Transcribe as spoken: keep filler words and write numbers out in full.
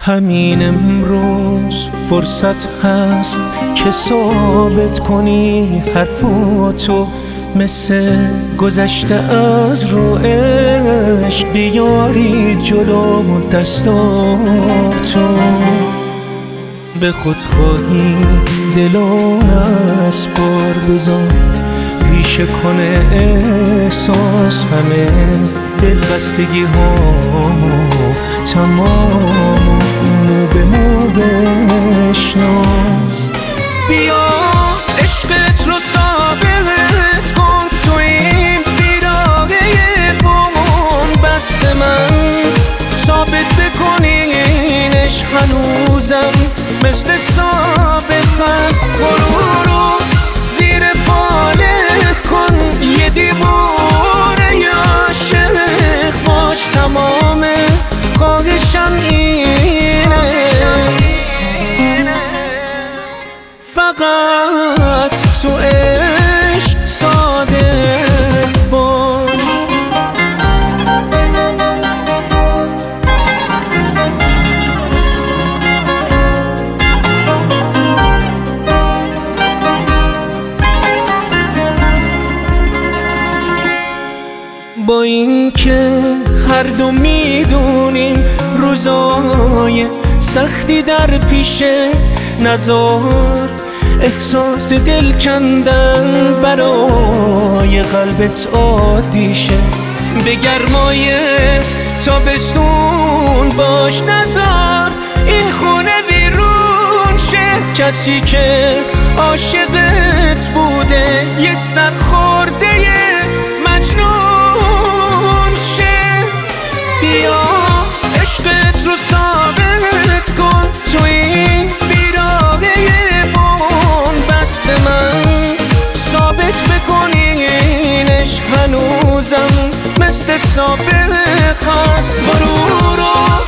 همین امروز فرصت هست که ثابت کنی حرفاتو، مثل گذشته از رو عشق بیاری جلو دستاتو. به خود خواهی دلون از بار بزن، پیشه کنه احساس همه دلبستگی ها تمام مو به مو بشناس. بیا عشقت رو ثابت کن تو این بیراقه بمون، بس به من ثابت بکنینش هنوزم مثل سابق هست. برو رو زیر باله کن یه دیواره عاشق باش، تمام خواهشم اینه، فقط تو عشق صادق باش. با این که هر دو میدونیم روزای سختی در پیشه، نزار احساس دل کندن برای قلبت عادی شه. به گرمای تابستون باش، نزار این خونه ویرون شه. کسی که عاشقت بوده یه سر خورده مجنون شه. بیا عشقت رو ثابت کن تو این بیراقه بمون، بس به من ثابت بکنینش هنوزم مثل سابق هست. برو رو